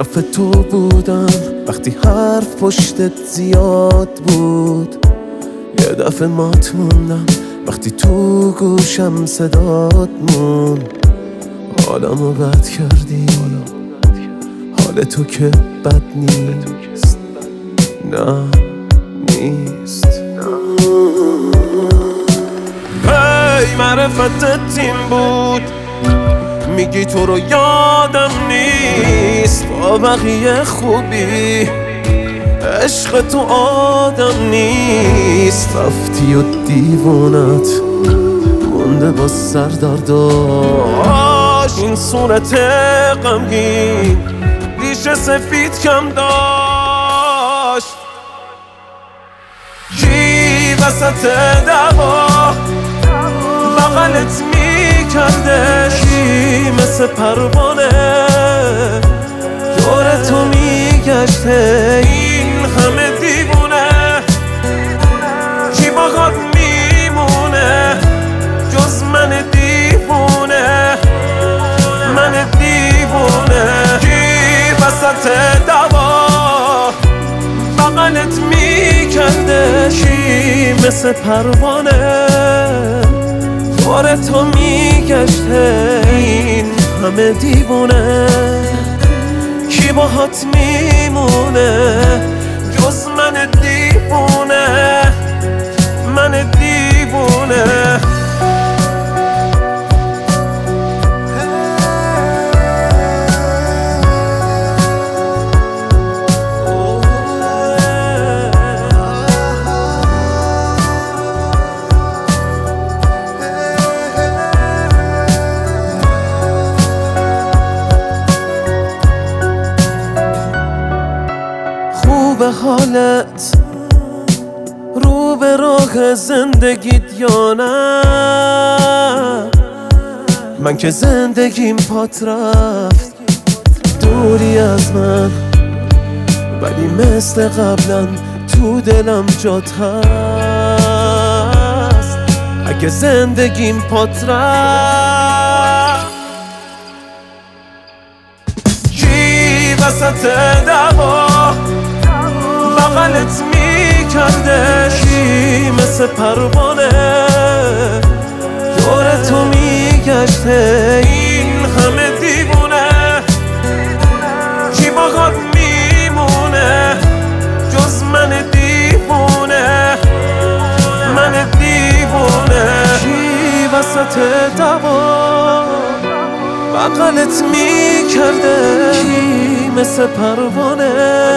طرف تو بودم وقتی حرف پشتت زیاد بود. یه دفعه مات موندم وقتی تو گوشم صدات موند. حالمو بد کردی، حال تو که بد نیست. نه نیست. هی معرفتت این بود، میگی تو رو یادم نیست. با بقیه خوبی، عشق تو آدم نیست. رفتی و دیوونت مونده با سردرداش. این صورت غمگین ریشه سفید کم داشت. کی وسط دعوا بغلت میکرده؟ کی مثل پروانه دور تو میگشته؟ این همه دیوونه کی باهات میمونه جز من دیوونه؟ من دیوونه. کی وسط دعوا بغلت میکرده؟ کی مثل پروانه دور تو میگشته؟ این همه دیوونه کی باهات میمونه جز من دیوونه؟ من دیوونه. به حالت رو به راه زندگیت یا نه؟ من که زندگیم پات رفت دوری از من، ولی مثل قبلا تو دلم جات هست. اگه زندگیم پات رفت، کی وسط دعوا بغلت میکرده؟ کی مثل پروانه دور تو میگشته؟ این همه دیوونه کی باهات میمونه جز من دیوونه؟ من دیوونه. کی وسط دعوا بغلت میکرده؟ کی مثل پروانه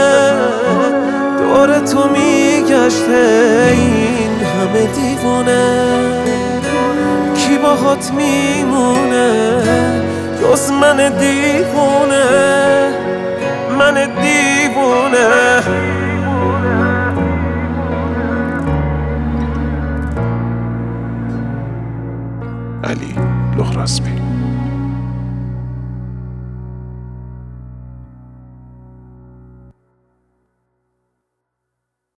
دور تو میگشته؟ این همه دیوونه کی باهات میمونه جز من دیوونه؟ من دیوونه.